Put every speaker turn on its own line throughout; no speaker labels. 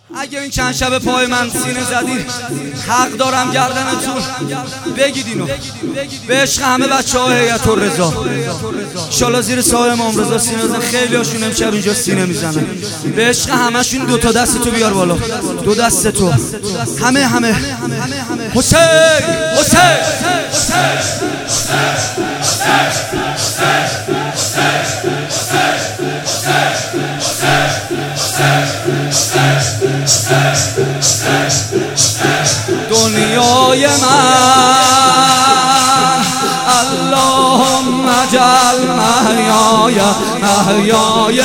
اگه این چند شب پای من سینه زدی حق دارم گردنتون بگید اینو به عشق همه بچه های هیئت الرضا انشالله زیر سایه امام رضا سینه بزن. خیلی هاشون امشب اینجا سینه میزنن. به عشق همشون دوتا دستتو بیار بالا، دو دستتو همه حسین حسین دنیای من اللهم اجعل محیای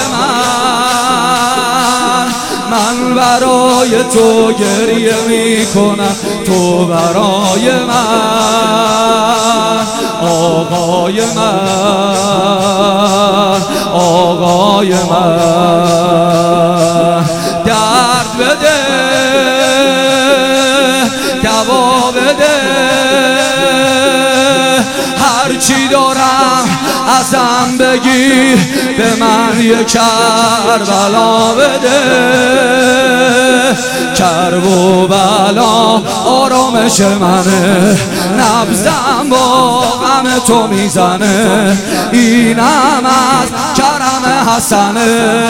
من برای تو گریه میکنم، تو برای من آقای من درد بده دوا بده، هرچی دارم ازم بگیر به من یک کربلا بده. کرب و بلا آرامش منه، نبضم با غم تو میزنه، اینم از کرم حسنه.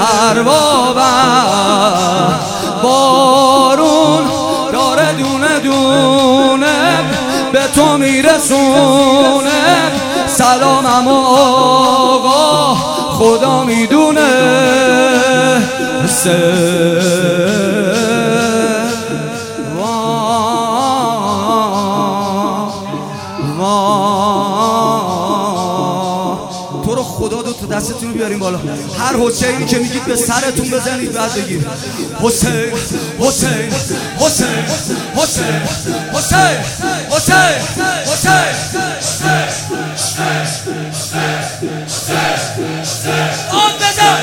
اربابم بارون داره دونه دونه به تو میرسونه، سلامم آقا خدا میدونه. تو رو خدا دو تا دستتون رو بیاریم بالا، هر حسینی که میگید به سرتون بزنید بعد بگید حسین حسین حسین حسین حسین حسین حسین آن بزن